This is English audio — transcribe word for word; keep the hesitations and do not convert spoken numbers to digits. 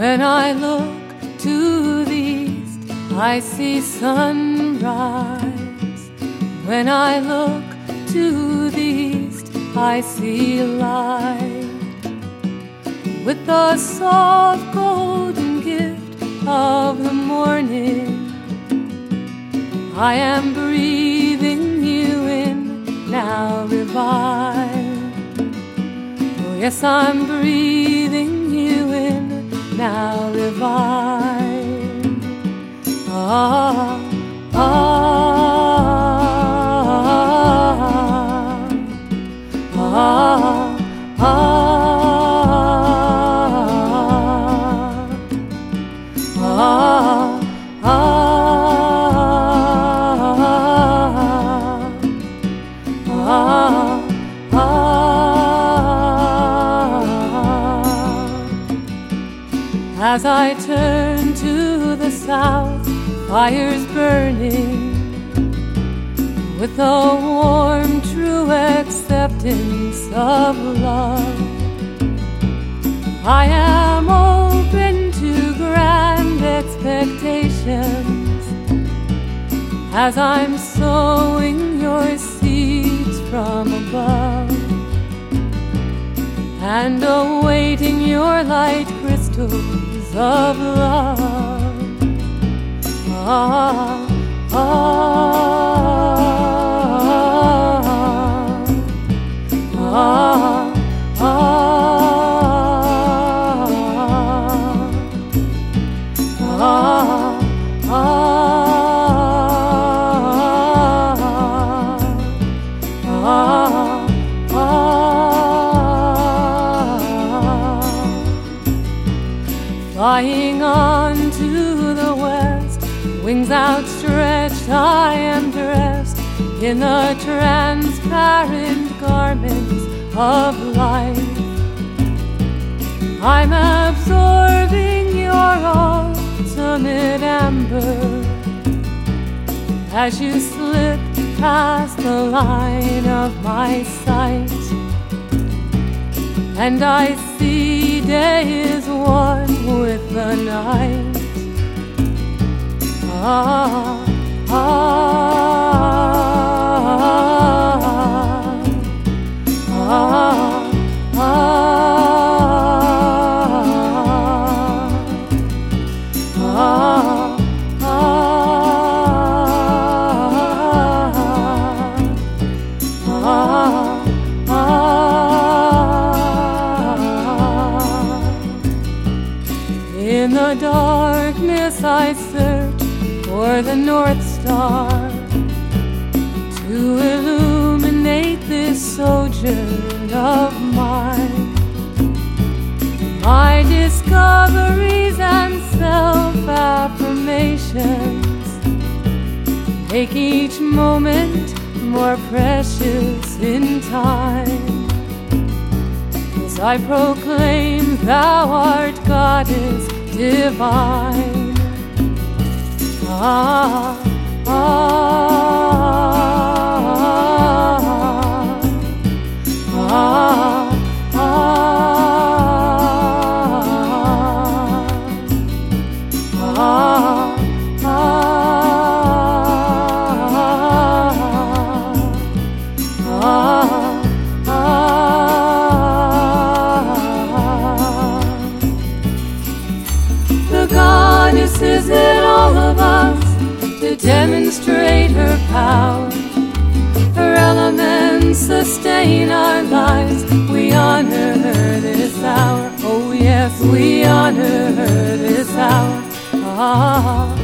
When I look to the east, I see sunrise. When I look to the east, I see light. With the soft golden gift of the morning, I am breathing you in, now revived. Oh yes, I'm breathing you in, now revived. Ah, ah, ah, ah, ah, ah, ah. As I turn to the south, fire's burning with a warm, true acceptance of love. I am open to grand expectations as I'm sowing your seeds from above and awaiting your light crystals of love. Ah, ah, ah, ah, ah, ah, flying on to the west, wings outstretched, I am dressed in the transparent garments of life. I'm absorbing your ultimate amber as you slip past the line of my sight, and I see day is one with the night. Ah, ah, ah, ah, in the darkness I search for the North Star to illuminate this sojourn of mine. My discoveries and self-affirmations make each moment more precious in time, as I proclaim thou art Goddess divine. Ah, ah, ah, ah, the goddess is in all of us to demonstrate her power. Her elements sustain our lives. We honor her this hour. Oh yes, we honor her this hour. Ah.